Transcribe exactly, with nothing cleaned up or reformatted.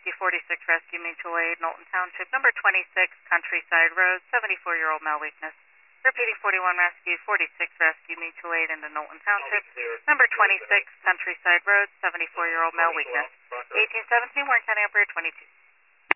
Rescue forty-six, Rescue Mutual Aid, Knowlton Township. Number twenty-six, Countryside Road, seventy-four-year-old male weakness. Repeating, forty-one Rescue, forty-six Rescue Mutual Aid into Knowlton Township. Number twenty-six, Countryside Road, seventy-four-year-old male weakness. eighteen seventeen, Warren County Operator twenty-two.